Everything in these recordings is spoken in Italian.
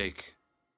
Music.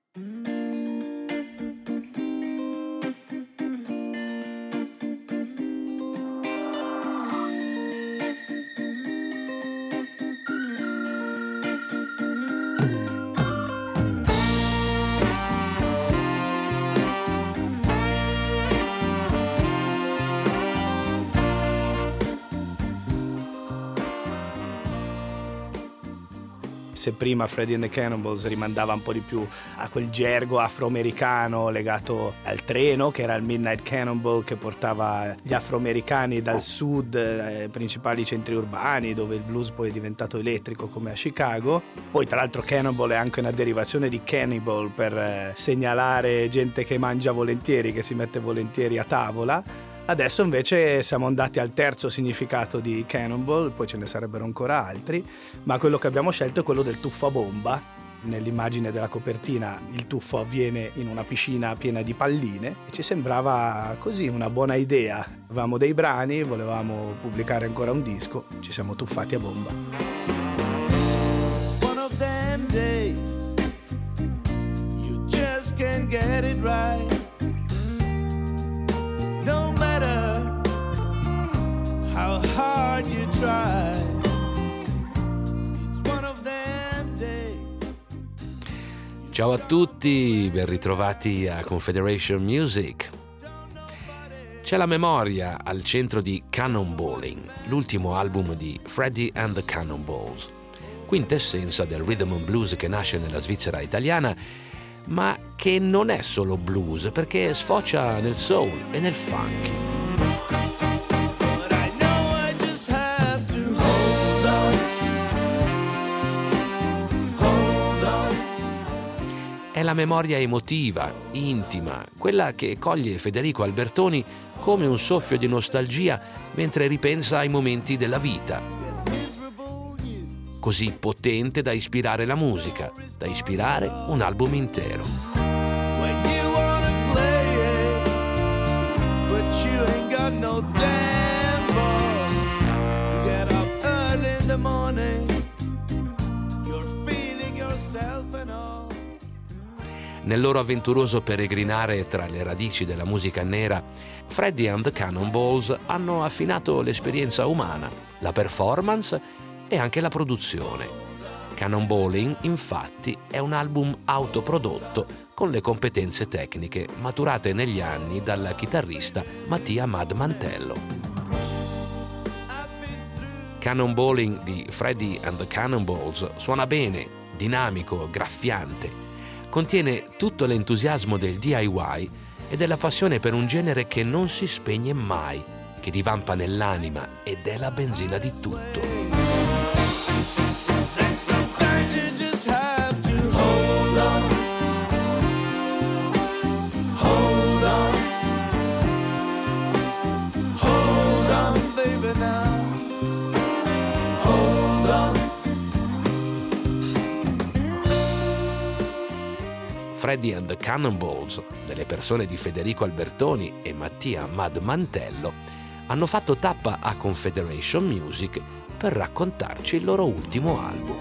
Se prima Freddie and the Cannonballs rimandava un po' di più a quel gergo afroamericano legato al treno, che era il Midnight Cannonball, che portava gli afroamericani dal sud ai principali centri urbani, dove il blues poi è diventato elettrico come a Chicago. Poi tra l'altro Cannonball è anche una derivazione di Cannibal, per segnalare gente che mangia volentieri, che si mette volentieri a tavola. Adesso invece siamo andati al terzo significato di Cannonball, poi ce ne sarebbero ancora altri, ma quello che abbiamo scelto è quello del tuffo a bomba. Nell'immagine della copertina il tuffo avviene in una piscina piena di palline e ci sembrava così una buona idea. Avevamo dei brani, volevamo pubblicare ancora un disco, ci siamo tuffati a bomba. It's one of them days you just can't get it right. No matter how hard you try, it's one of them days. Ciao a tutti, ben ritrovati a Confederation Music. C'è la memoria al centro di Cannonballing, l'ultimo album di Freddie and the Cannonballs, quintessenza del rhythm and blues che nasce nella Svizzera italiana, ma che non è solo blues, perché sfocia nel soul e nel funky. È la memoria emotiva, intima, quella che coglie Federico Albertoni come un soffio di nostalgia mentre ripensa ai momenti della vita. Così potente da ispirare la musica, da ispirare un album intero. Nel loro avventuroso peregrinare tra le radici della musica nera, Freddie and the Cannonballs hanno affinato l'esperienza umana, la performance e anche la produzione. Cannonballing, infatti, è un album autoprodotto con le competenze tecniche maturate negli anni dal chitarrista Mattia Mad Mantello. Cannonballing di Freddie and the Cannonballs suona bene, dinamico, graffiante. Contiene tutto l'entusiasmo del DIY e della passione per un genere che non si spegne mai, che divampa nell'anima ed è la benzina di tutto. Freddie and the Cannonballs, delle persone di Federico Albertoni e Mattia Mad Mantello, hanno fatto tappa a Confederation Music per raccontarci il loro ultimo album.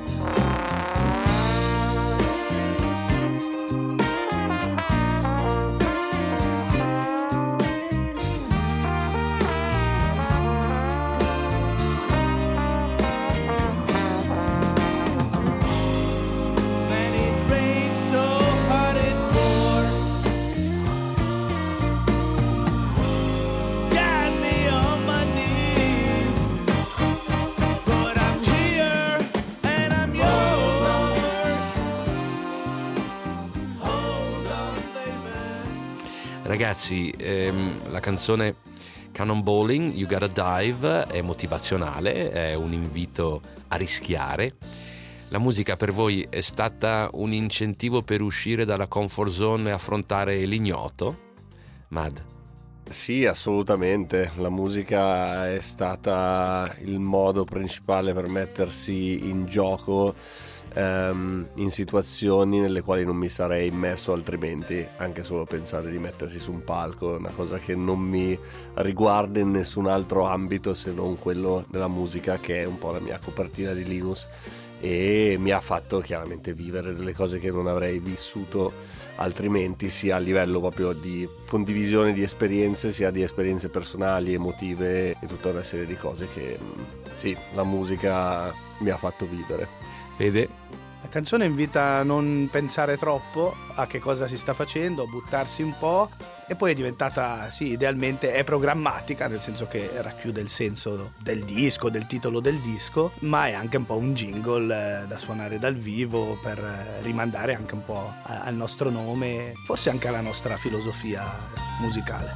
Ragazzi, la canzone Cannonballing, You Gotta Dive è motivazionale, è un invito a rischiare. La musica per voi è stata un incentivo per uscire dalla comfort zone e affrontare l'ignoto? Mad? Sì, assolutamente. La musica è stata il modo principale per mettersi in gioco in situazioni nelle quali non mi sarei immesso altrimenti. Anche solo pensare di mettersi su un palco è una cosa che non mi riguarda in nessun altro ambito se non quello della musica, che è un po' la mia copertina di Linus, e mi ha fatto chiaramente vivere delle cose che non avrei vissuto altrimenti, sia a livello proprio di condivisione di esperienze, sia di esperienze personali, emotive e tutta una serie di cose che sì, la musica mi ha fatto vivere. Fede? La canzone invita a non pensare troppo a che cosa si sta facendo, a buttarsi un po', e poi è diventata, sì, idealmente è programmatica, nel senso che racchiude il senso del disco, del titolo del disco, ma è anche un po' un jingle da suonare dal vivo per rimandare anche un po' al nostro nome, forse anche alla nostra filosofia musicale.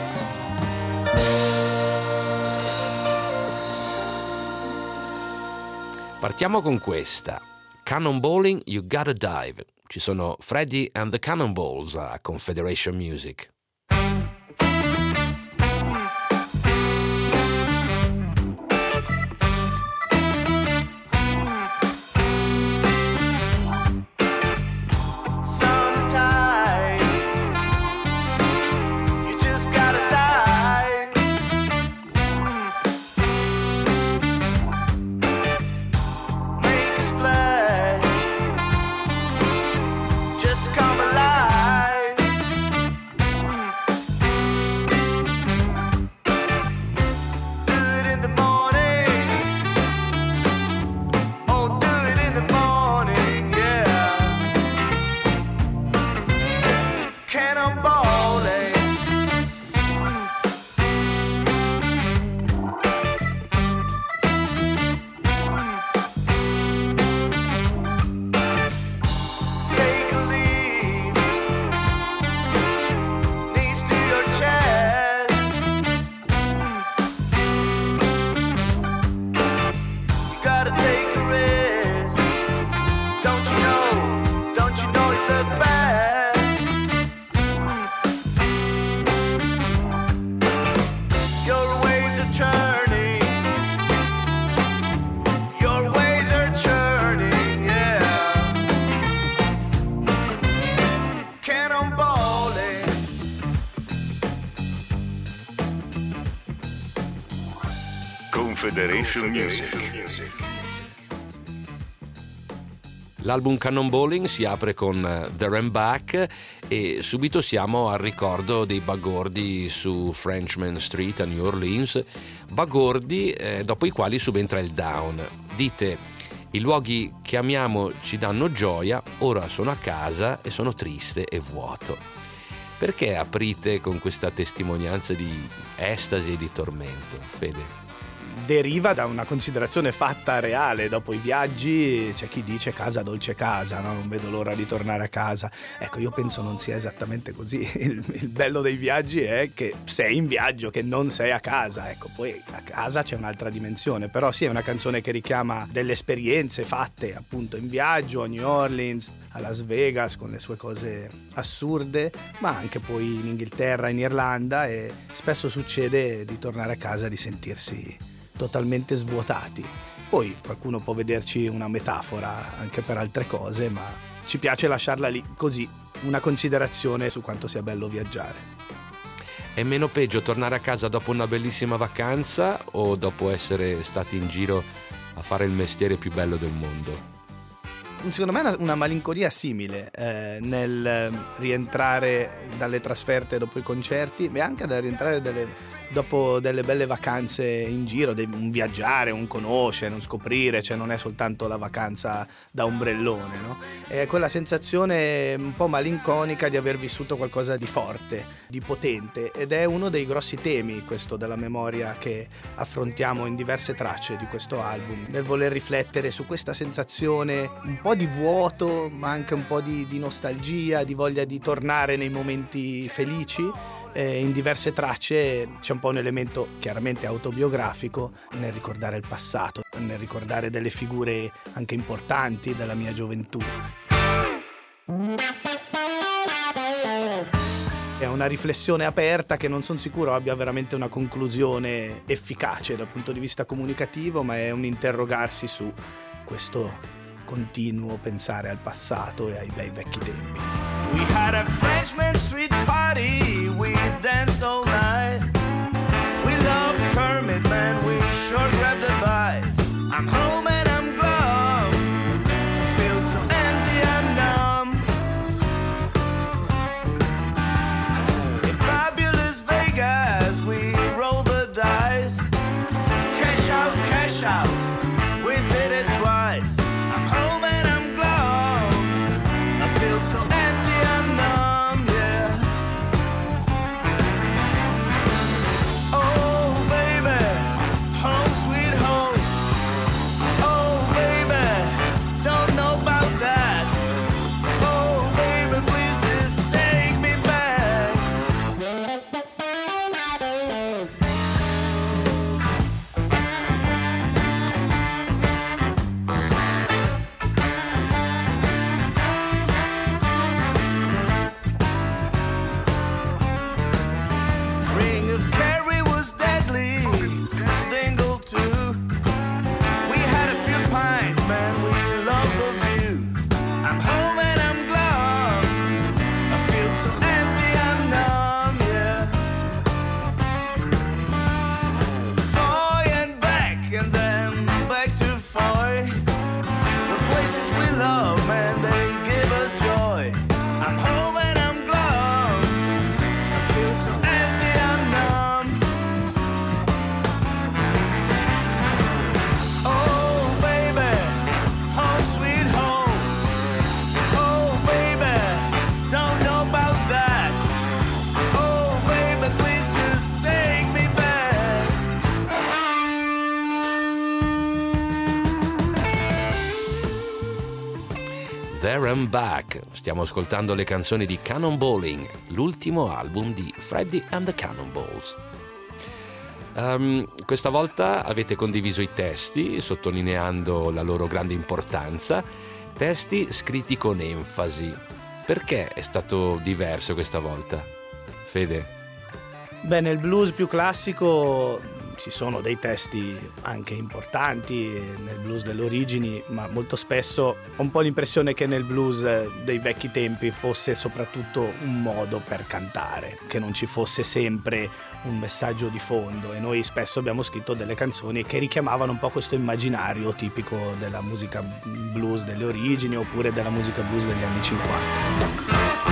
Partiamo con questa. Cannonballing, You Gotta Dive. Ci sono Freddie and the Cannonballs a Confederation Music. Confederation Music. L'album Cannonballing si apre con There and Back e subito siamo al ricordo dei bagordi su Frenchman Street a New Orleans, bagordi dopo i quali subentra il down. Dite: i luoghi che amiamo ci danno gioia, ora sono a casa e sono triste e vuoto. Perché aprite con questa testimonianza di estasi e di tormento, Fede? Deriva da una considerazione fatta reale. Dopo i viaggi c'è chi dice casa dolce casa, no? Non vedo l'ora di tornare a casa. Ecco, io penso non sia esattamente così. Il bello dei viaggi è che sei in viaggio, che non sei a casa. Ecco, poi a casa c'è un'altra dimensione, però sì, è una canzone che richiama delle esperienze fatte appunto in viaggio a New Orleans, a Las Vegas con le sue cose assurde, ma anche poi in Inghilterra, in Irlanda, e spesso succede di tornare a casa e di sentirsi totalmente svuotati. Poi qualcuno può vederci una metafora anche per altre cose, ma ci piace lasciarla lì così, una considerazione su quanto sia bello viaggiare. È meno peggio tornare a casa dopo una bellissima vacanza o dopo essere stati in giro a fare il mestiere più bello del mondo? Secondo me è una malinconia simile nel rientrare dalle trasferte dopo i concerti, ma anche da rientrare dopo delle belle vacanze in giro, un viaggiare, un conoscere, un scoprire, cioè non è soltanto la vacanza da ombrellone, no? È quella sensazione un po' malinconica di aver vissuto qualcosa di forte, di potente, ed è uno dei grossi temi questo della memoria che affrontiamo in diverse tracce di questo album, nel voler riflettere su questa sensazione un po' di vuoto, ma anche un po' di nostalgia, di voglia di tornare nei momenti felici. In diverse tracce c'è un po' un elemento chiaramente autobiografico nel ricordare il passato, nel ricordare delle figure anche importanti della mia gioventù. È una riflessione aperta che non sono sicuro abbia veramente una conclusione efficace dal punto di vista comunicativo, ma è un interrogarsi su questo continuo pensare al passato e ai bei vecchi tempi. We had a Frenchman Street party, we danced all night. We loved Kermit, man, we sure grabbed a bite. I'm home and I'm glum, so empty and numb. Oh baby, home sweet home. Oh baby, don't know about that. Oh baby, please just take me back. There I'm Back. Stiamo ascoltando le canzoni di Cannonballing, l'ultimo album di Freddie and the Cannonballs. Questa volta avete condiviso i testi, sottolineando la loro grande importanza, testi scritti con enfasi. Perché è stato diverso questa volta? Fede? Beh, nel blues più classico ci sono dei testi anche importanti, nel blues delle origini, ma molto spesso ho un po' l'impressione che nel blues dei vecchi tempi fosse soprattutto un modo per cantare, che non ci fosse sempre un messaggio di fondo, e noi spesso abbiamo scritto delle canzoni che richiamavano un po' questo immaginario tipico della musica blues delle origini oppure della musica blues degli anni 50.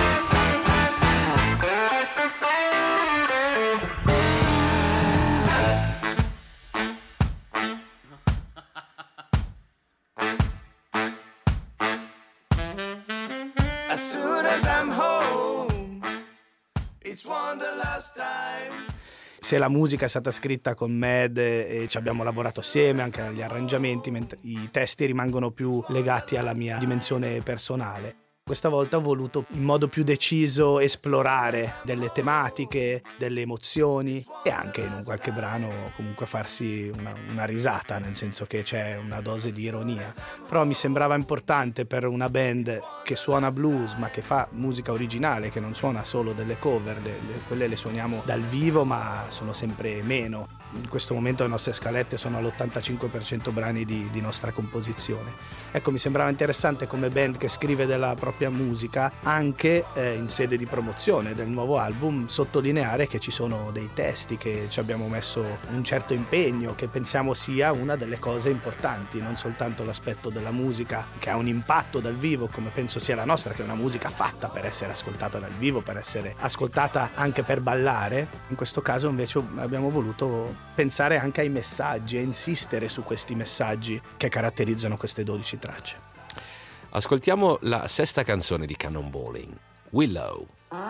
As soon as I'm home, it's one the last time. Se la musica è stata scritta con Mad e ci abbiamo lavorato assieme anche agli arrangiamenti, mentre i testi rimangono più legati alla mia dimensione personale. Questa volta ho voluto in modo più deciso esplorare delle tematiche, delle emozioni e anche in un qualche brano comunque farsi una risata, nel senso che c'è una dose di ironia. Però mi sembrava importante per una band che suona blues ma che fa musica originale, che non suona solo delle cover, quelle le suoniamo dal vivo ma sono sempre meno. In questo momento le nostre scalette sono all'85% brani di nostra composizione. Ecco, mi sembrava interessante come band che scrive della propria musica anche in sede di promozione del nuovo album sottolineare che ci sono dei testi, che ci abbiamo messo un certo impegno, che pensiamo sia una delle cose importanti, non soltanto l'aspetto della musica che ha un impatto dal vivo, come penso sia la nostra, che è una musica fatta per essere ascoltata dal vivo, per essere ascoltata anche per ballare. In questo caso invece abbiamo voluto pensare anche ai messaggi e insistere su questi messaggi che caratterizzano queste 12 tracce. Ascoltiamo la sesta canzone di Cannonballing, Willow.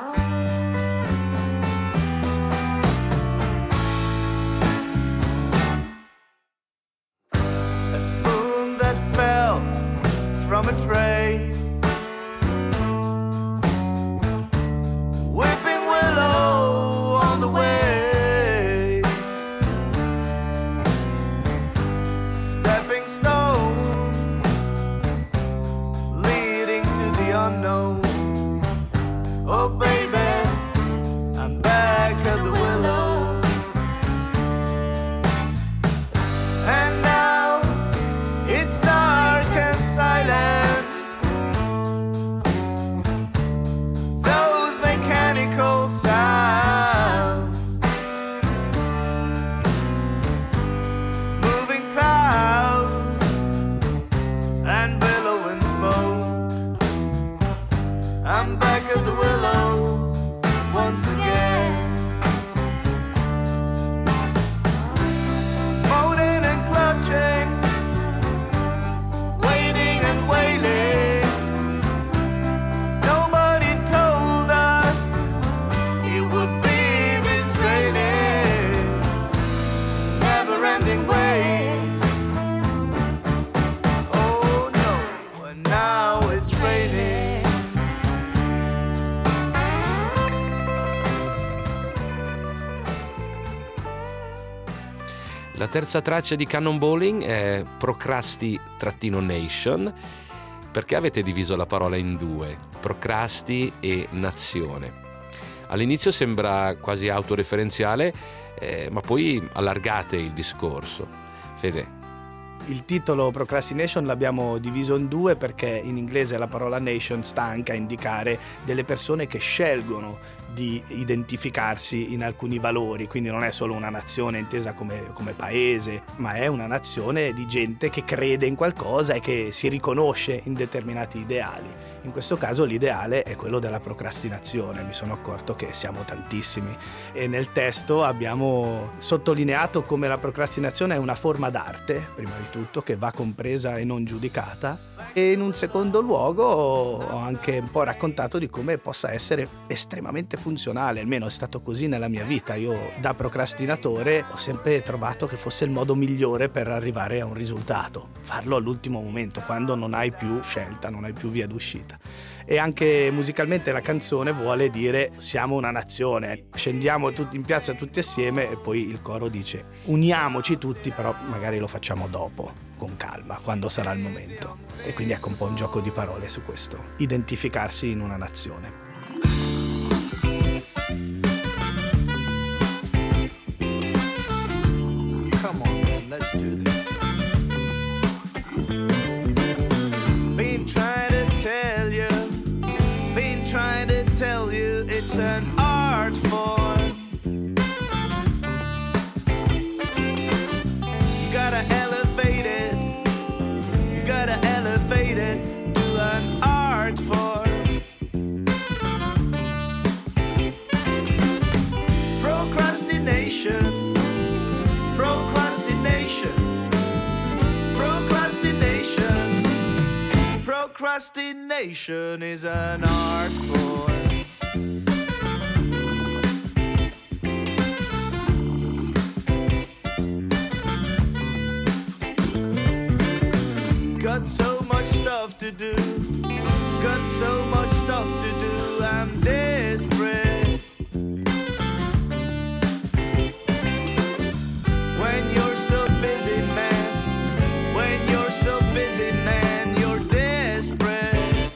A spoon that fell from a tray, whipping willow on the way, stepping stone leading to the unknown. Oh baby, I'm back at the willow, and now it's dark and silent. Those mechanical sounds, moving clouds and billowing smoke. I'm back at the willow once again, moaning and clutching, waiting and wailing. Nobody told us it would be this draining, never-ending wait. Oh no, and now it's raining. La terza traccia di Cannonballing è Procrasti-Nation. Perché avete diviso la parola in due, Procrasti e Nazione? All'inizio sembra quasi autoreferenziale, ma poi allargate il discorso. Fede? Il titolo Procrastination l'abbiamo diviso in due perché in inglese la parola nation sta anche a indicare delle persone che scelgono di identificarsi in alcuni valori, quindi non è solo una nazione intesa come paese, ma è una nazione di gente che crede in qualcosa e che si riconosce in determinati ideali. In questo caso l'ideale è quello della procrastinazione. Mi sono accorto che siamo tantissimi e nel testo abbiamo sottolineato come la procrastinazione è una forma d'arte, prima di tutto, che va compresa e non giudicata, e in un secondo luogo ho anche un po' raccontato di come possa essere estremamente funzionale, almeno è stato così nella mia vita. Io da procrastinatore ho sempre trovato che fosse il modo migliore per arrivare a un risultato, farlo all'ultimo momento, quando non hai più scelta, non hai più via d'uscita. E anche musicalmente la canzone vuole dire siamo una nazione, scendiamo tutti in piazza tutti assieme, e poi il coro dice uniamoci tutti, però magari lo facciamo dopo, con calma, quando sarà il momento. E quindi ecco un po' un gioco di parole su questo, identificarsi in una nazione. Come on, man, let's do this. Been trying to tell you it's an art form. You gotta elevate it. You gotta elevate it to an art form. Procrastination. Procrastination. Procrastination. Procrastination is an art form. Got so much stuff to do. Got so much stuff to do. I'm desperate. When you're so busy, man. When you're so busy, man, you're desperate.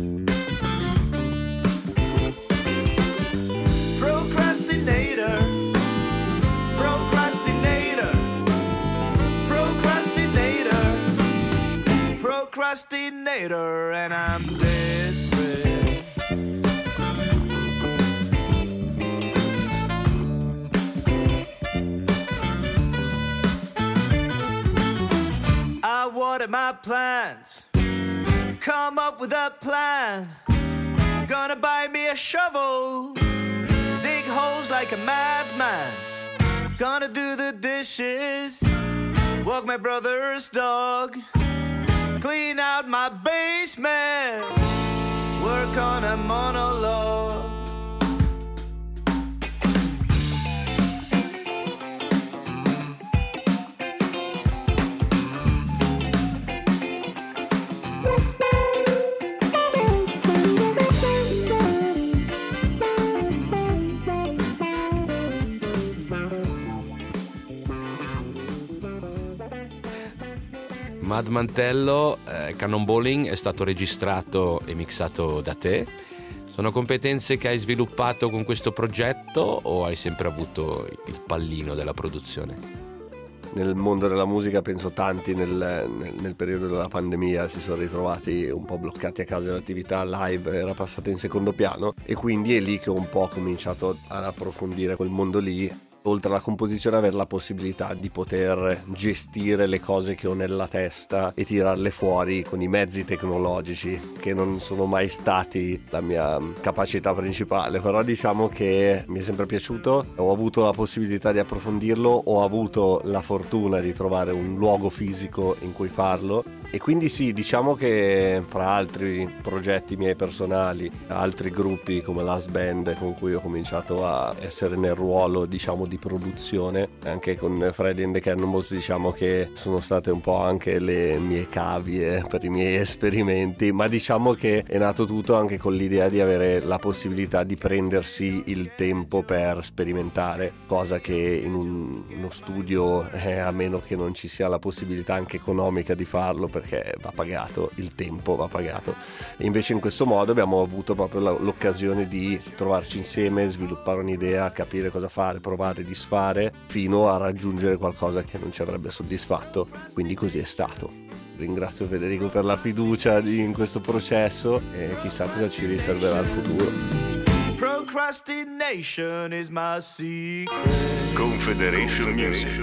Procrastinator. Procrastinator. Procrastinator. Procrastinator, and I'm desperate. I water my plants, come up with a plan. Gonna buy me a shovel, dig holes like a madman. Gonna do the dishes, walk my brother's dog, clean out my basement, work on a monologue. Mad Mantello, Cannonballing è stato registrato e mixato da te. Sono competenze che hai sviluppato con questo progetto o hai sempre avuto il pallino della produzione? Nel mondo della musica penso tanti nel periodo della pandemia si sono ritrovati un po' bloccati a causa dell'attività live, era passata in secondo piano, e quindi è lì che ho un po' cominciato ad approfondire quel mondo lì. Oltre alla composizione, avere la possibilità di poter gestire le cose che ho nella testa e tirarle fuori con i mezzi tecnologici, che non sono mai stati la mia capacità principale, però diciamo che mi è sempre piaciuto, ho avuto la possibilità di approfondirlo, ho avuto la fortuna di trovare un luogo fisico in cui farlo, e quindi sì, diciamo che fra altri progetti miei personali, altri gruppi come Last Band con cui ho cominciato a essere nel ruolo, diciamo, di produzione, anche con Freddy and the Cannonballs, diciamo che sono state un po' anche le mie cavie per i miei esperimenti, ma diciamo che è nato tutto anche con l'idea di avere la possibilità di prendersi il tempo per sperimentare, cosa che in uno studio, a meno che non ci sia la possibilità anche economica di farlo, perché va pagato, il tempo va pagato, e invece in questo modo abbiamo avuto proprio l'occasione di trovarci insieme, sviluppare un'idea, capire cosa fare, provare, disfare, fino a raggiungere qualcosa che non ci avrebbe soddisfatto, quindi così è stato. Ringrazio Federico per la fiducia in questo processo e chissà cosa ci riserverà il futuro. Procrastination is my secret. Confederation Music.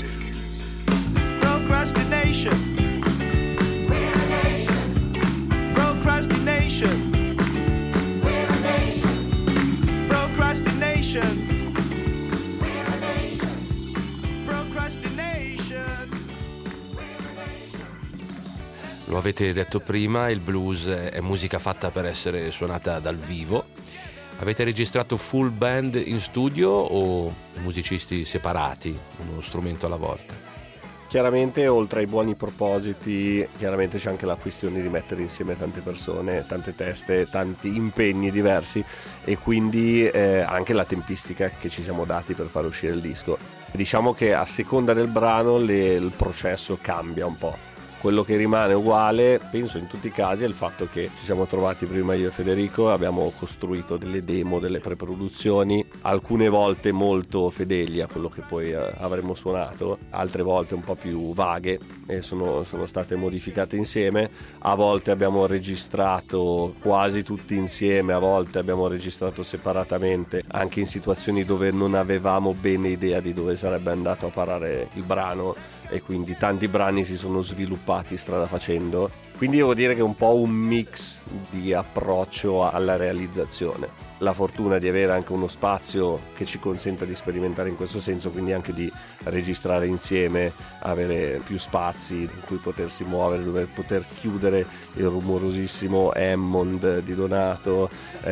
Procrastination. We're a nation. Procrastination. We're a nation. Procrastination. We're a nation. Procrastination. Lo avete detto prima, il blues è musica fatta per essere suonata dal vivo. Avete registrato full band in studio o musicisti separati, uno strumento alla volta? Chiaramente, oltre ai buoni propositi, chiaramente c'è anche la questione di mettere insieme tante persone, tante teste, tanti impegni diversi, e quindi anche la tempistica che ci siamo dati per far uscire il disco. Diciamo che a seconda del brano il processo cambia un po'. Quello che rimane uguale, penso in tutti i casi, è il fatto che ci siamo trovati prima io e Federico, abbiamo costruito delle demo, delle preproduzioni, alcune volte molto fedeli a quello che poi avremmo suonato, altre volte un po' più vaghe e sono state modificate insieme. A volte abbiamo registrato quasi tutti insieme, a volte abbiamo registrato separatamente, anche in situazioni dove non avevamo bene idea di dove sarebbe andato a parare il brano, e quindi tanti brani si sono sviluppati strada facendo. Quindi devo dire che è un po' un mix di approccio alla realizzazione. La fortuna di avere anche uno spazio che ci consenta di sperimentare in questo senso, quindi anche di registrare insieme, avere più spazi in cui potersi muovere, dove poter chiudere il rumorosissimo Hammond di Donato,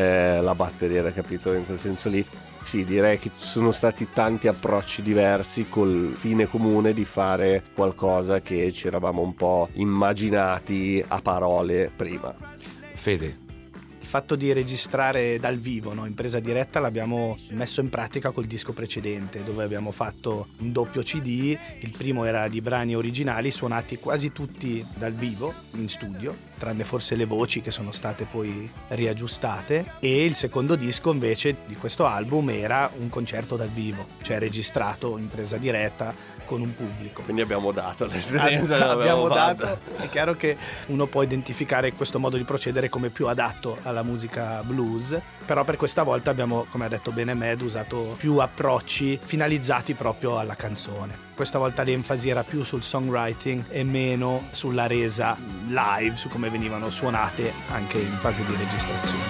la batteria era capito in quel senso lì. Sì, direi che ci sono stati tanti approcci diversi col fine comune di fare qualcosa che ci eravamo un po' immaginati a parole prima. Fede? Il fatto di registrare dal vivo, no, in presa diretta, l'abbiamo messo in pratica col disco precedente, dove abbiamo fatto un doppio CD. Il primo era di brani originali suonati quasi tutti dal vivo in studio, tranne forse le voci che sono state poi riaggiustate, e il secondo disco invece di questo album era un concerto dal vivo, cioè registrato in presa diretta con un pubblico. Quindi abbiamo dato l'esperienza. Abbiamo dato. È chiaro che uno può identificare questo modo di procedere come più adatto alla musica blues, però per questa volta abbiamo, come ha detto bene Med, usato più approcci finalizzati proprio alla canzone. Questa volta l'enfasi era più sul songwriting e meno sulla resa live, su come venivano suonate anche in fase di registrazione.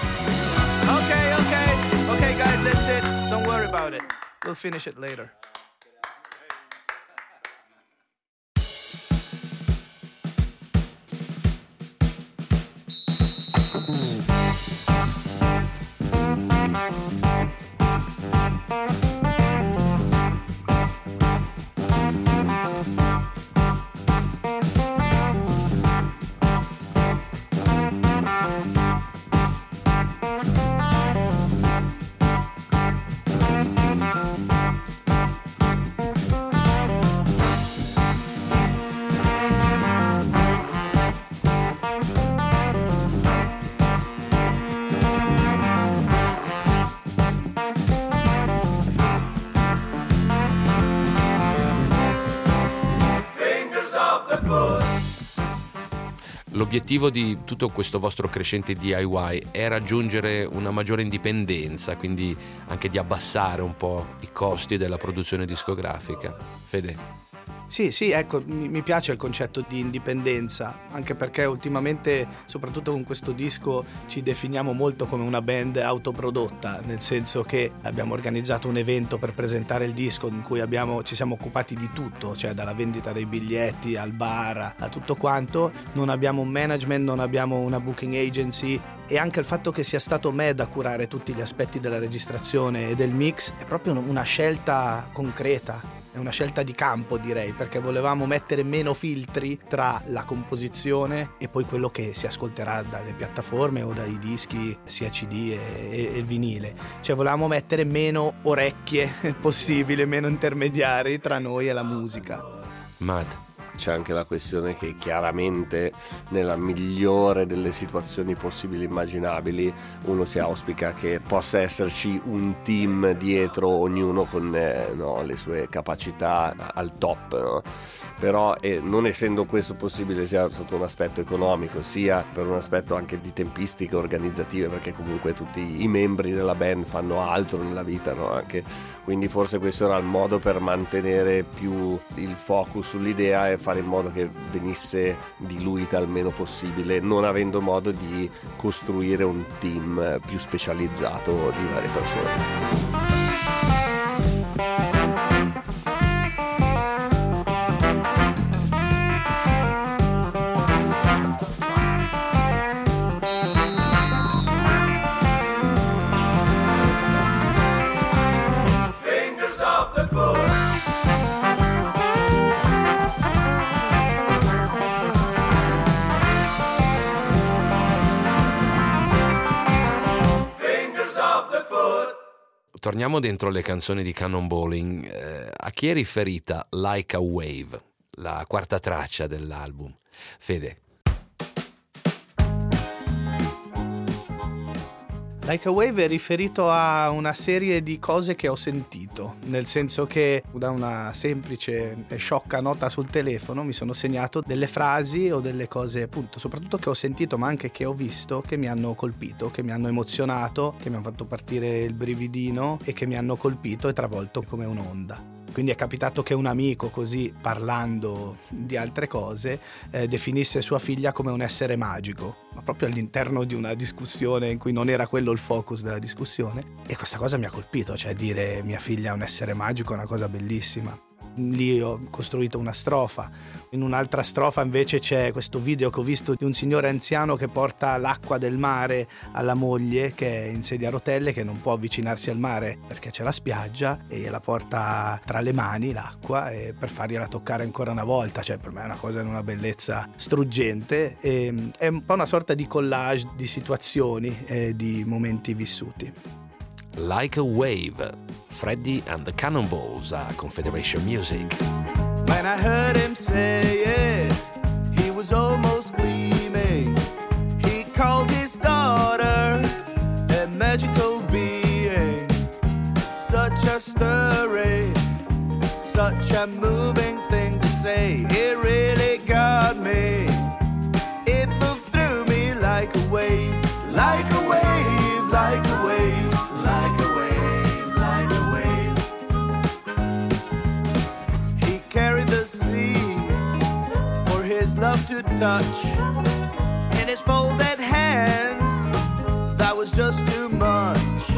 Okay guys, that's it. Don't worry about it. We'll finish it later. L'obiettivo di tutto questo vostro crescente DIY è raggiungere una maggiore indipendenza, quindi anche di abbassare un po' i costi della produzione discografica. Fede? Sì, ecco, mi piace il concetto di indipendenza, anche perché ultimamente, soprattutto con questo disco, ci definiamo molto come una band autoprodotta, nel senso che abbiamo organizzato un evento per presentare il disco in cui ci siamo occupati di tutto, cioè dalla vendita dei biglietti al bar, a tutto quanto. Non abbiamo un management, non abbiamo una booking agency, e anche il fatto che sia stato Med a curare tutti gli aspetti della registrazione e del mix è proprio una scelta concreta. È una scelta di campo, direi, perché volevamo mettere meno filtri tra la composizione e poi quello che si ascolterà dalle piattaforme o dai dischi sia CD e il vinile. Cioè volevamo mettere meno orecchie possibile, meno intermediari tra noi e la musica. Mad? c'è anche la questione che chiaramente nella migliore delle situazioni possibili e immaginabili uno si auspica che possa esserci un team dietro, ognuno con le sue capacità al top, no? Però non essendo questo possibile sia sotto un aspetto economico sia per un aspetto anche di tempistiche organizzative, perché comunque tutti i membri della band fanno altro nella vita, no? Anche, quindi forse questo era il modo per mantenere più il focus sull'idea e fare in modo che venisse diluita il meno possibile, non avendo modo di costruire un team più specializzato di varie persone. Torniamo dentro le canzoni di Cannonballing. A chi è riferita Like a Wave, la quarta traccia dell'album? Fede. Like a Wave è riferito a una serie di cose che ho sentito, nel senso che da una semplice e sciocca nota sul telefono mi sono segnato delle frasi o delle cose, appunto, soprattutto che ho sentito ma anche che ho visto, che mi hanno colpito, che mi hanno emozionato, che mi hanno fatto partire il brividino e che mi hanno colpito e travolto come un'onda. Quindi è capitato che un amico, così parlando di altre cose, definisse sua figlia come un essere magico, ma proprio all'interno di una discussione in cui non era quello il focus della discussione. E questa cosa mi ha colpito, cioè dire mia figlia è un essere magico è una cosa bellissima. Lì ho costruito una strofa. In un'altra strofa invece c'è questo video che ho visto di un signore anziano che porta l'acqua del mare alla moglie che è in sedia a rotelle, che non può avvicinarsi al mare perché c'è la spiaggia, e gliela porta tra le mani l'acqua per fargliela toccare ancora una volta. Cioè per me è una cosa di una bellezza struggente, e è un po' una sorta di collage di situazioni e di momenti vissuti. Like a Wave, Freddie and the Cannonballs a Confederation Music. When I heard him say it, he was almost gleaming. He called his daughter a magical being. Such a stirring, such a moving thing to say. It really got me. It moved through me like a wave, like a wave, like a wave. Like a wave, like a wave. He carried the sea for his love to touch. In his folded hands, that was just too much.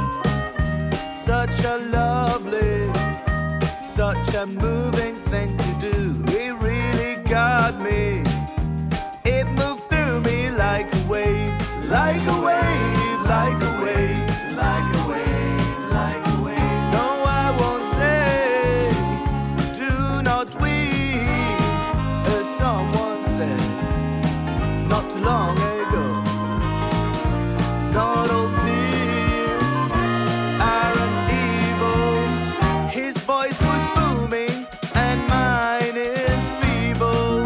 Such a lovely, such a moving thing to do. It really got me. It moved through me like a wave, like a wave, like a wave. Like a wave, like a wave. No, I won't say, do not weep, as someone said not too long ago. Not all tears aren't evil. His voice was booming and mine is feeble.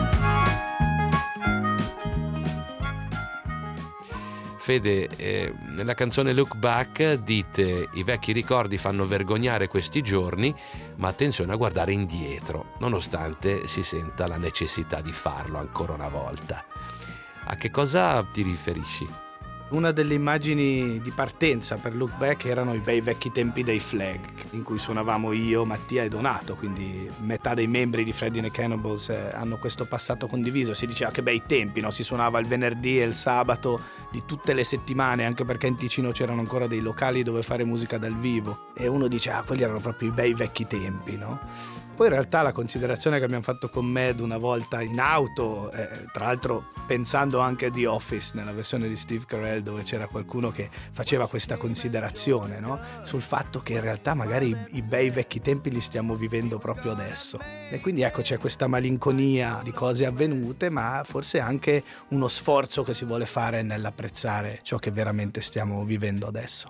Fede, nella canzone Look Back dite i vecchi ricordi fanno vergognare questi giorni, ma attenzione a guardare indietro, nonostante si senta la necessità di farlo ancora una volta. A che cosa ti riferisci? Una delle immagini di partenza per Look Back erano i bei vecchi tempi dei Flag, in cui suonavamo io, Mattia e Donato, quindi metà dei membri di Freddie and the Cannonballs hanno questo passato condiviso. Si diceva che bei tempi, no? Si suonava il venerdì e il sabato di tutte le settimane, anche perché in Ticino c'erano ancora dei locali dove fare musica dal vivo, e uno dice quelli erano proprio i bei vecchi tempi, no? Poi in realtà la considerazione che abbiamo fatto con Mad una volta in auto, tra l'altro pensando anche a The Office nella versione di Steve Carell, dove c'era qualcuno che faceva questa considerazione, no? Sul fatto che in realtà magari i bei vecchi tempi li stiamo vivendo proprio adesso. E quindi ecco, c'è questa malinconia di cose avvenute, ma forse anche uno sforzo che si vuole fare nell'apprezzare ciò che veramente stiamo vivendo adesso.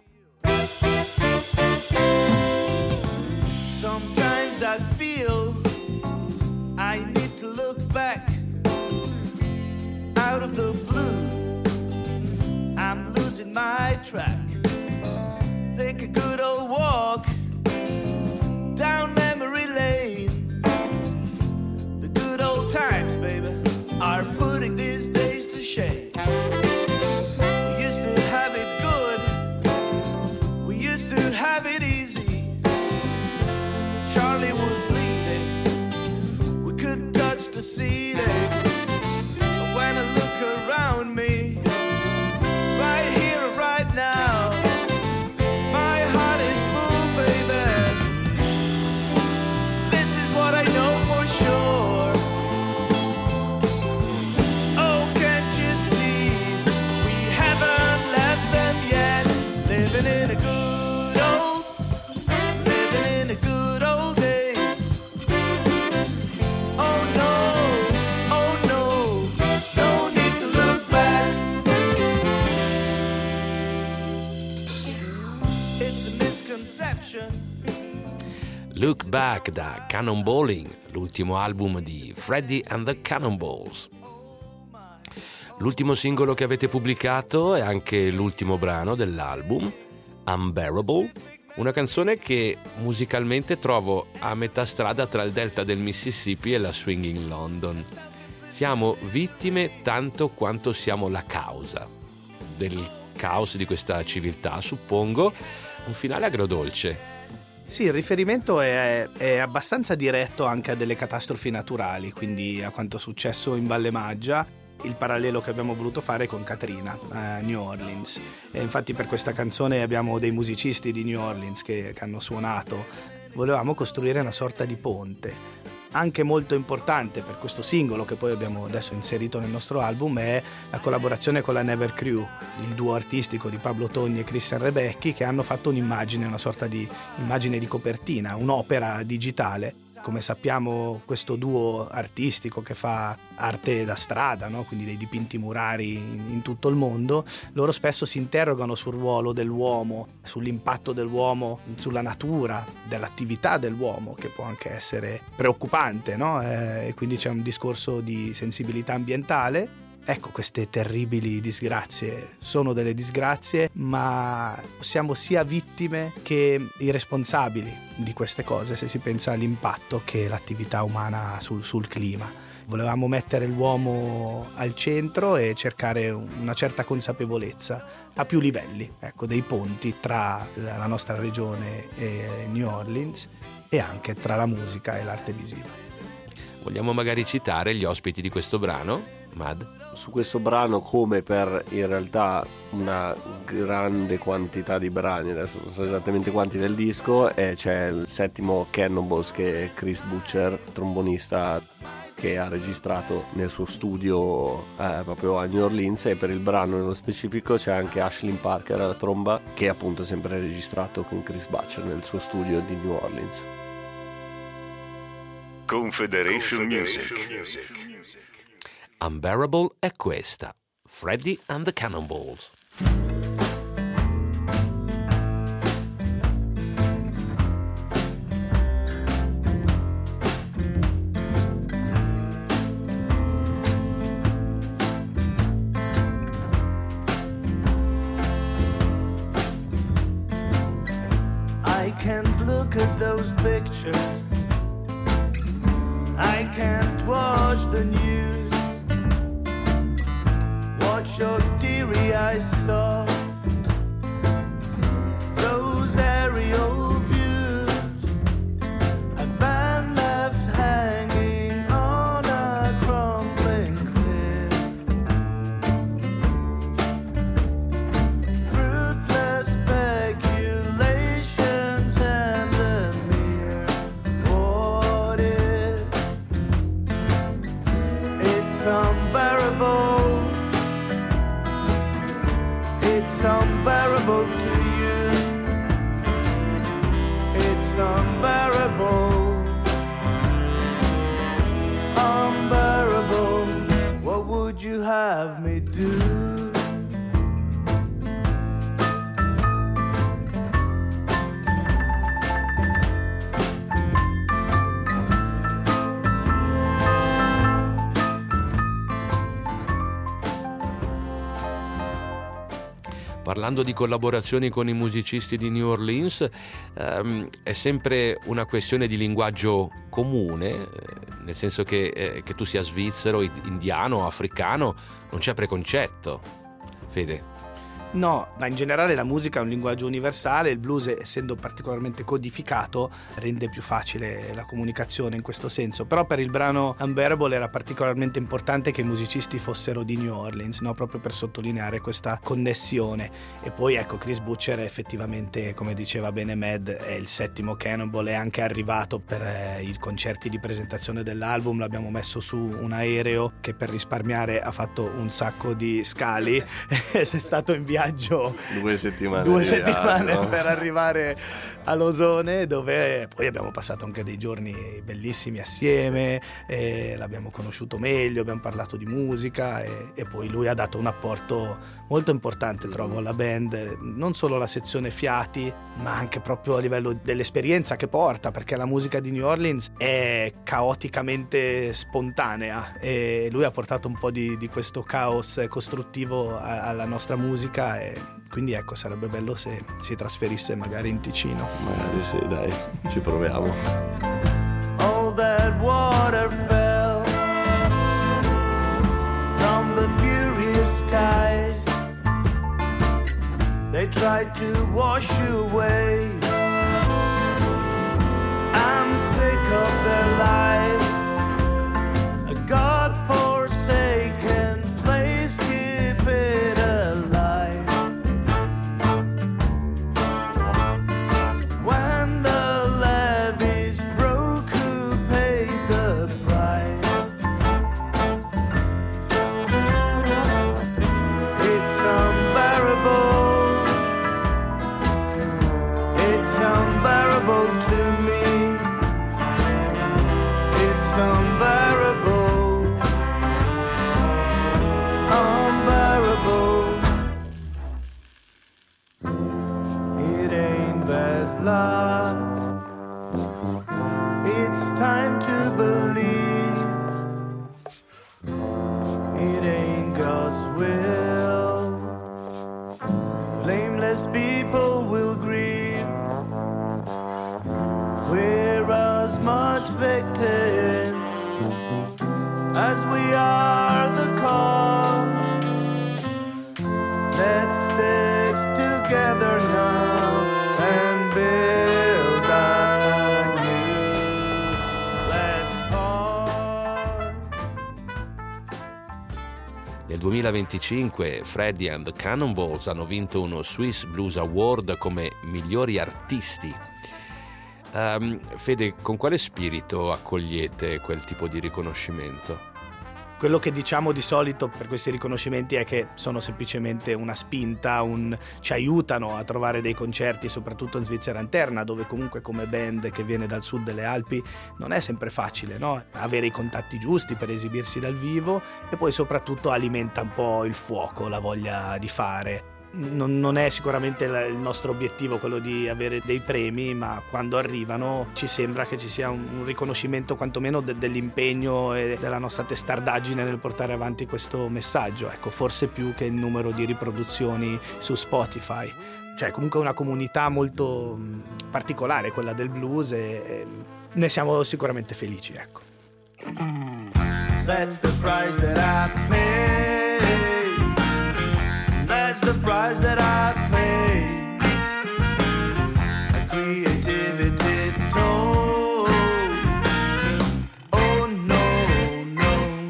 Sometimes I feel I need to look back out of the blue, I'm losing my track. Take a good old walk down memory lane. The good old times, baby, are putting these days to shame. We used to have it good, we used to have it easy. Charlie was leading, we could touch the ceiling. But when I look around me, right here, right now, my heart is full, baby. This is what I know for sure. Oh, can't you see? We haven't left them yet. Living in a good old, living in a good old days. Oh no, no need to look back. It's a misconception. Look Back da Cannonballing, l'ultimo album di Freddie and the Cannonballs. L'ultimo singolo che avete pubblicato è anche l'ultimo brano dell'album, Unbearable, una canzone che musicalmente trovo a metà strada tra il delta del Mississippi e la swinging London. Siamo vittime tanto quanto siamo la causa del caos di questa civiltà, suppongo. Un finale agrodolce. Sì, il riferimento è abbastanza diretto anche a delle catastrofi naturali, quindi a quanto è successo in Valle Maggia, il parallelo che abbiamo voluto fare con Katrina a New Orleans. E infatti per questa canzone abbiamo dei musicisti di New Orleans che hanno suonato. Volevamo costruire una sorta di ponte. Anche molto importante per questo singolo che poi abbiamo adesso inserito nel nostro album è la collaborazione con la Never Crew, il duo artistico di Pablo Togni e Christian Rebecchi, che hanno fatto un'immagine, una sorta di immagine di copertina, un'opera digitale. Come sappiamo, questo duo artistico che fa arte da strada, no? Quindi dei dipinti murari in tutto il mondo, loro spesso si interrogano sul ruolo dell'uomo, sull'impatto dell'uomo, sulla natura, dell'attività dell'uomo, che può anche essere preoccupante, no? E quindi c'è un discorso di sensibilità ambientale. Ecco, queste terribili disgrazie sono delle disgrazie, ma siamo sia vittime che i responsabili di queste cose, se si pensa all'impatto che l'attività umana ha sul clima. Volevamo mettere l'uomo al centro e cercare una certa consapevolezza a più livelli, ecco, dei ponti tra la nostra regione e New Orleans e anche tra la musica e l'arte visiva. Vogliamo magari citare gli ospiti di questo brano, Mad? Su questo brano, come per in realtà una grande quantità di brani, adesso non so esattamente quanti del disco, e c'è il settimo Cannonballs, che è Chris Butcher, trombonista, che ha registrato nel suo studio proprio a New Orleans, e per il brano nello specifico c'è anche Ashlyn Parker alla tromba, che appunto è sempre registrato con Chris Butcher nel suo studio di New Orleans. Confederation Music. Unbearable è questa, Freddie and the Cannonballs. I can't look at those pictures, I can't watch the news, watch your teary eyes soft, those aerial views, a van left hanging on a crumbling cliff, fruitless speculations and a mere what if. It's unbearable, it's unbearable to you, it's unbearable, unbearable. What would you have me do? parlando di collaborazioni con i musicisti di New Orleans, è sempre una questione di linguaggio comune, nel senso che tu sia svizzero, indiano, africano, non c'è preconcetto. Fede? No, ma in generale la musica è un linguaggio universale, il blues, essendo particolarmente codificato, rende più facile la comunicazione in questo senso. Però per il brano Unbearable era particolarmente importante che i musicisti fossero di New Orleans, no? Proprio per sottolineare questa connessione. E poi ecco, Chris Butcher effettivamente, come diceva bene Mad, è il 7° Cannonball, è anche arrivato per i concerti di presentazione dell'album, l'abbiamo messo su un aereo che per risparmiare ha fatto un sacco di scali è stato in viaggio 2 settimane per arrivare all'Osone, dove poi abbiamo passato anche dei giorni bellissimi assieme, l'abbiamo conosciuto meglio, abbiamo parlato di musica e poi lui ha dato un apporto molto importante, trovo, alla band, non solo la sezione fiati ma anche proprio a livello dell'esperienza che porta, perché la musica di New Orleans è caoticamente spontanea e lui ha portato un po' di questo caos costruttivo alla nostra musica, e quindi ecco, sarebbe bello se si trasferisse magari in Ticino. Magari sì, dai, ci proviamo. All that water fell from the furious skies. They tried to wash you away. I'm sick of their lies. A God-forsaken place, keep it alive. When the levees broke, who paid the price? It's unbearable. It's unbearable to me. It's unbearable. Unbearable. It ain't bad luck. It's time to believe. It ain't God's will. Blameless people will grieve. We're as much victims as we are the cause. Let's stick together now and build anew. Let's pause. Nel 2025 Freddie and the Cannonballs hanno vinto uno Swiss Blues Award come migliori artisti. Fede, con quale spirito accogliete quel tipo di riconoscimento? Quello che diciamo di solito per questi riconoscimenti è che sono semplicemente una spinta, ci aiutano a trovare dei concerti, soprattutto in Svizzera interna, dove comunque come band che viene dal sud delle Alpi non è sempre facile, no? Avere i contatti giusti per esibirsi dal vivo, e poi soprattutto alimenta un po' il fuoco, la voglia di fare. Non è sicuramente il nostro obiettivo quello di avere dei premi, ma quando arrivano ci sembra che ci sia un riconoscimento quantomeno dell'impegno e della nostra testardaggine nel portare avanti questo messaggio, ecco, forse più che il numero di riproduzioni su Spotify. Cioè comunque una comunità molto particolare quella del blues, e ne siamo sicuramente felici, ecco. That's the price that I pay. That's the price that I pay. A creativity toll. Oh no, no.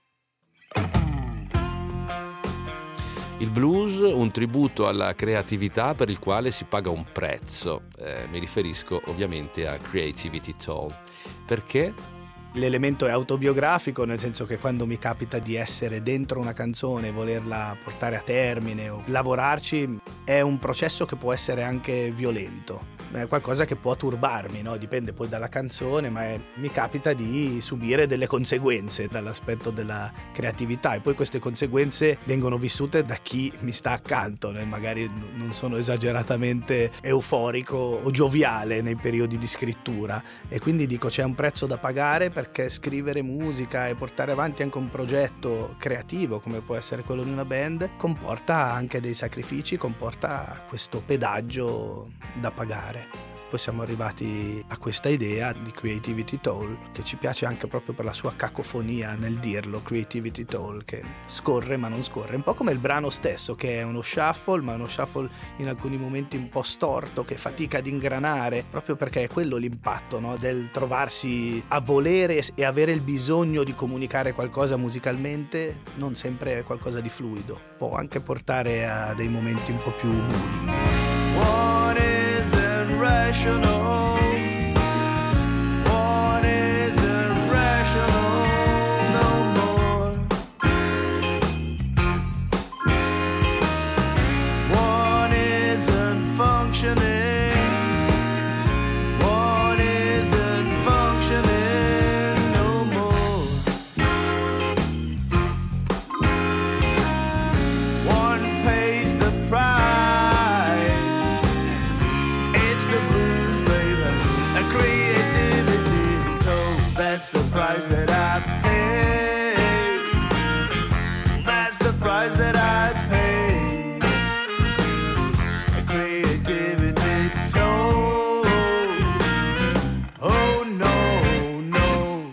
Il blues, un tributo alla creatività per il quale si paga un prezzo. Mi riferisco ovviamente a Creativity Toll. Perché? L'elemento è autobiografico, nel senso che quando mi capita di essere dentro una canzone, volerla portare a termine o lavorarci, è un processo che può essere anche violento. è qualcosa che può turbarmi, no? Dipende poi dalla canzone, ma mi capita di subire delle conseguenze dall'aspetto della creatività, e poi queste conseguenze vengono vissute da chi mi sta accanto, né? Magari non sono esageratamente euforico o gioviale nei periodi di scrittura, e quindi dico c'è un prezzo da pagare, perché scrivere musica e portare avanti anche un progetto creativo come può essere quello di una band comporta anche dei sacrifici, comporta questo pedaggio da pagare. Poi siamo arrivati a questa idea di Creativity Toll, che ci piace anche proprio per la sua cacofonia nel dirlo, Creativity Toll, che scorre ma non scorre, un po' come il brano stesso, che è uno shuffle, ma uno shuffle in alcuni momenti un po' storto, che fatica ad ingranare, proprio perché è quello l'impatto, no? Del trovarsi a volere e avere il bisogno di comunicare qualcosa musicalmente, non sempre è qualcosa di fluido, può anche portare a dei momenti un po' più bui. Rational. One isn't rational no more. One isn't functioning. One isn't functioning no more. One pays the price. That's the price that I pay. That's the price that I pay. A creativity toll. Oh no, no.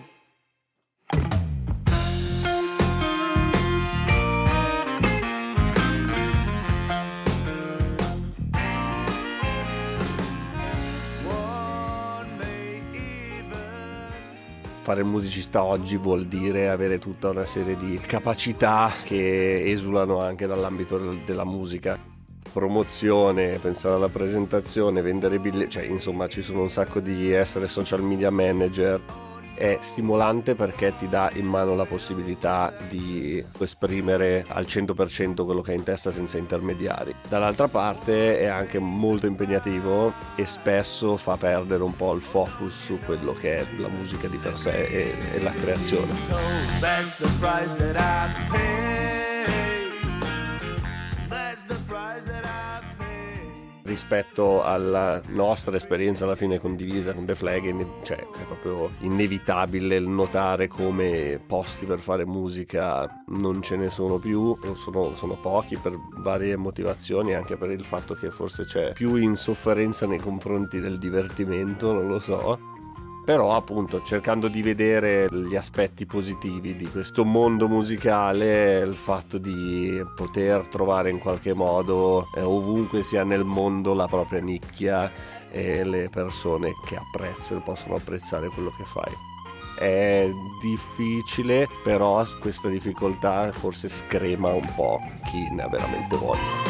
Fare il musicista oggi vuol dire avere tutta una serie di capacità che esulano anche dall'ambito della musica. Promozione, pensare alla presentazione, vendere biglietti, cioè insomma ci sono un sacco di essere social media manager. È stimolante perché ti dà in mano la possibilità di esprimere al 100% quello che hai in testa senza intermediari. Dall'altra parte è anche molto impegnativo e spesso fa perdere un po' il focus su quello che è la musica di per sé e la creazione. That's the price that I pay. That's the price that I pay. Rispetto alla nostra esperienza alla fine condivisa con The Flag, cioè è proprio inevitabile il notare come posti per fare musica non ce ne sono più, sono pochi per varie motivazioni, anche per il fatto che forse c'è più insofferenza nei confronti del divertimento, non lo so. Però appunto cercando di vedere gli aspetti positivi di questo mondo musicale, il fatto di poter trovare in qualche modo ovunque sia nel mondo la propria nicchia e le persone che possono apprezzare quello che fai. È difficile, però questa difficoltà forse screma un po' chi ne ha veramente voglia.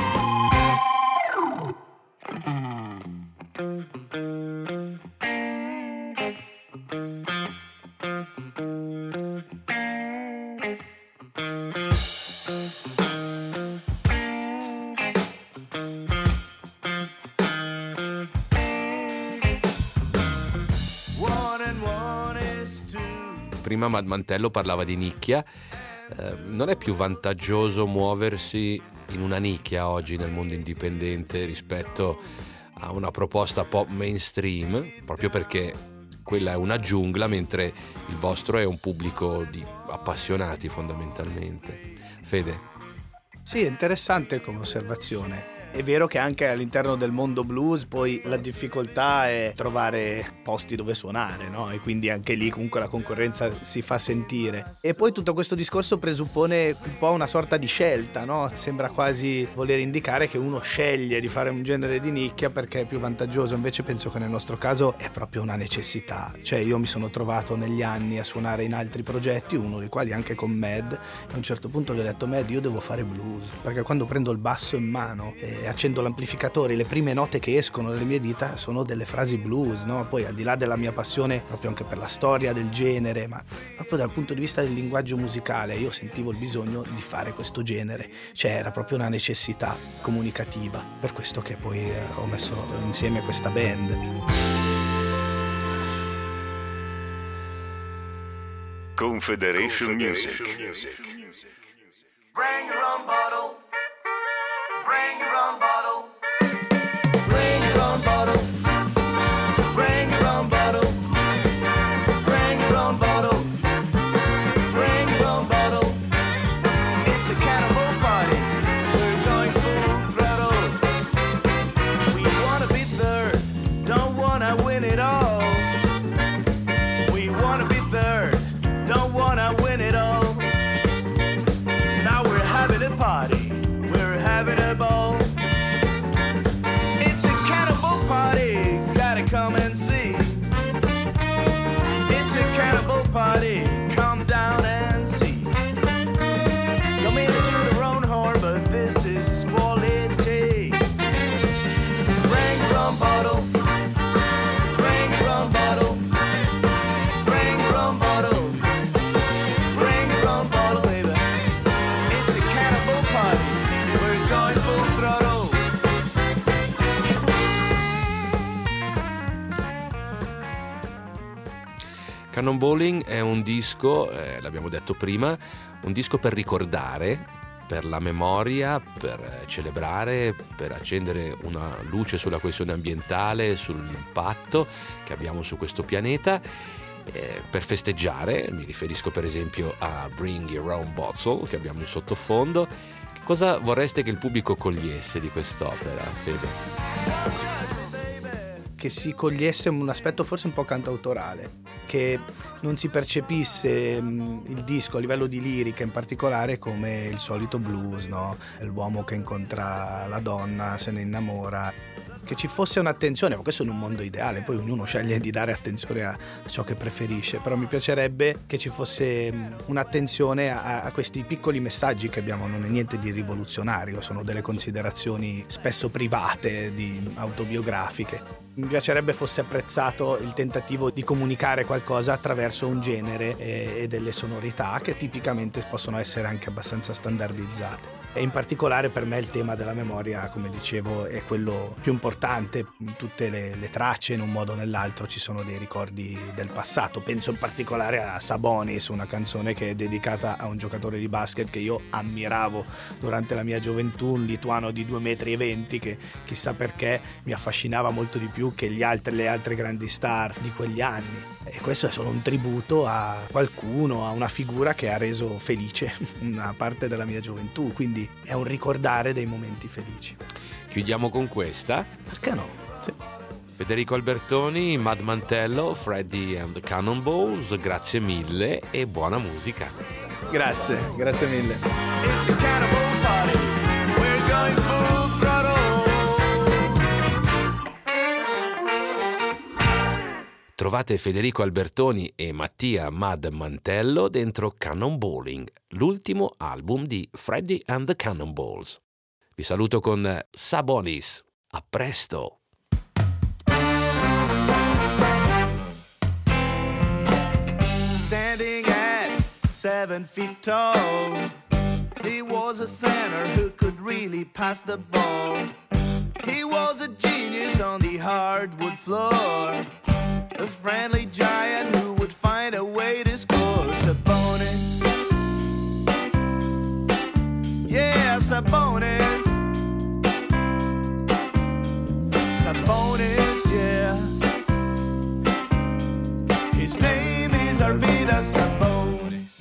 Prima Mantello parlava di nicchia, non è più vantaggioso muoversi in una nicchia oggi nel mondo indipendente rispetto a una proposta pop mainstream, proprio perché quella è una giungla mentre il vostro è un pubblico di appassionati fondamentalmente. Fede? Sì, è interessante come osservazione. È vero che anche all'interno del mondo blues poi la difficoltà è trovare posti dove suonare, no? E quindi anche lì comunque la concorrenza si fa sentire. E poi tutto questo discorso presuppone un po' una sorta di scelta, no? Sembra quasi voler indicare che uno sceglie di fare un genere di nicchia perché è più vantaggioso. Invece penso che nel nostro caso è proprio una necessità. Cioè io mi sono trovato negli anni a suonare in altri progetti, uno dei quali anche con Mad, e a un certo punto gli ho detto: Mad, io devo fare blues, perché quando prendo il basso in mano e accendo l'amplificatore, le prime note che escono dalle mie dita sono delle frasi blues, no? Poi al di là della mia passione proprio anche per la storia del genere, ma proprio dal punto di vista del linguaggio musicale, io sentivo il bisogno di fare questo genere, cioè era proprio una necessità comunicativa, per questo che poi ho messo insieme questa band. Confederation Music. Bring your own bottle. Bring your own bottle. Bring your own bottle. Bring your own bottle. Bring your own bottle. Bring your own bottle. It's a cannibal party. We're going full throttle. We wanna be third. Don't wanna win it all. We wanna be third. Don't wanna win it all. Now we're having a party. We're having a ball. It's a cannibal party. Gotta come and see. It's a cannibal party. Come down and see. Come into the own horn, but this is quality. Bring your own bottle. Bring your own bottle. Bring your own bottle. Bring your own bottle, baby. It's a cannibal party. We're going full throttle. Cannonballing è un disco, l'abbiamo detto prima, un disco per ricordare, per la memoria, per celebrare, per accendere una luce sulla questione ambientale, sull'impatto che abbiamo su questo pianeta, per festeggiare. Mi riferisco per esempio a Bring Your Own Bottle che abbiamo in sottofondo. Che cosa vorreste che il pubblico cogliesse di quest'opera, Fede? Che si cogliesse un aspetto forse un po' cantautorale, che non si percepisse il disco a livello di lirica in particolare come il solito blues, no? L'uomo che incontra la donna, se ne innamora, che ci fosse un'attenzione, ma questo in un mondo ideale, poi ognuno sceglie di dare attenzione a ciò che preferisce, però mi piacerebbe che ci fosse un'attenzione a questi piccoli messaggi che abbiamo. Non è niente di rivoluzionario, sono delle considerazioni spesso private, autobiografiche. Mi piacerebbe fosse apprezzato il tentativo di comunicare qualcosa attraverso un genere e delle sonorità che tipicamente possono essere anche abbastanza standardizzate. E in particolare per me il tema della memoria, come dicevo, è quello più importante. In tutte le tracce, in un modo o nell'altro, ci sono dei ricordi del passato. Penso in particolare a Sabonis, una canzone che è dedicata a un giocatore di basket che io ammiravo durante la mia gioventù, un lituano di 2,20 metri che chissà perché mi affascinava molto di più che le altre grandi star di quegli anni. E questo è solo un tributo a qualcuno, a una figura che ha reso felice una parte della mia gioventù, quindi è un ricordare dei momenti felici. Chiudiamo con questa. Perché no? Sì. Federico Albertoni, Mad Mantello, Freddie and the Cannonballs, grazie mille e buona musica. Grazie mille. It's a cannibal party. We're going full throttle. Trovate Federico Albertoni e Mattia Mad Mantello dentro Cannonballing, l'ultimo album di Freddie and the Cannonballs. Vi saluto con Sabonis. A presto! Standing at 7 feet tall, he was a center who could really pass the ball. He was a genius on the hardwood floor, a friendly giant who would find a way to score. Sabonis, yeah, Sabonis, Sabonis, yeah. His name is Arvydas Sabonis.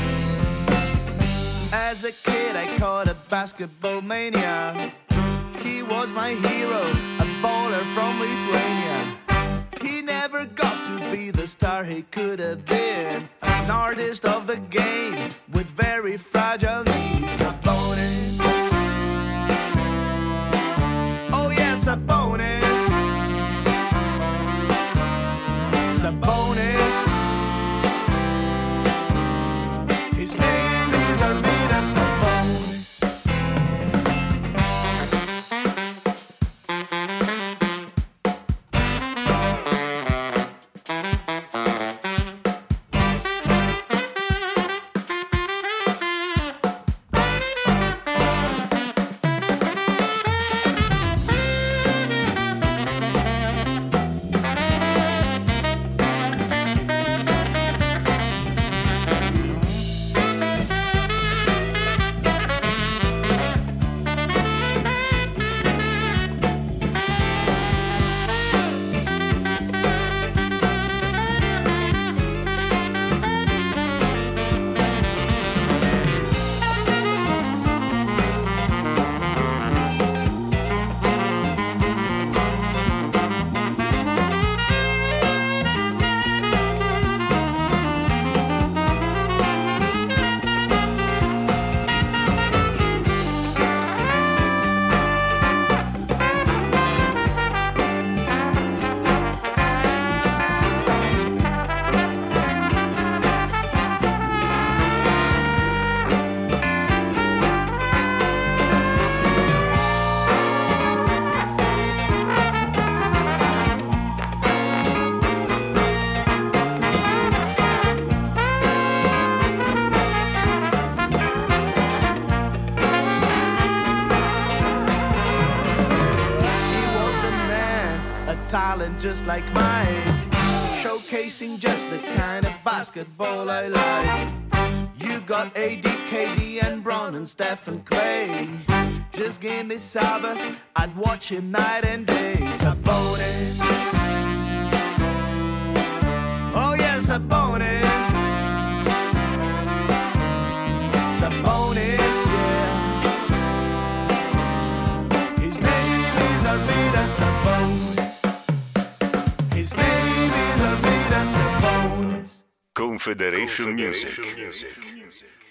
As a kid I caught a basketball mania. He was my hero, a baller from Lithuania. He never got to be the star he could have been, an artist of the game with very fragile knees. Sabonis, oh yeah, Sabonis, Sabonis. His name is Arvydas Sabonis. just like Mike, showcasing just the kind of basketball I like. You got AD, KD and Bron and Steph and Clay. Just give me Sabas, I'd watch him night and day. Sabonis, oh yeah, Sabonis, Sabonis, yeah. His name is Arvydas Sabonis. His name is Arvydas Sabonis. Confederation Music.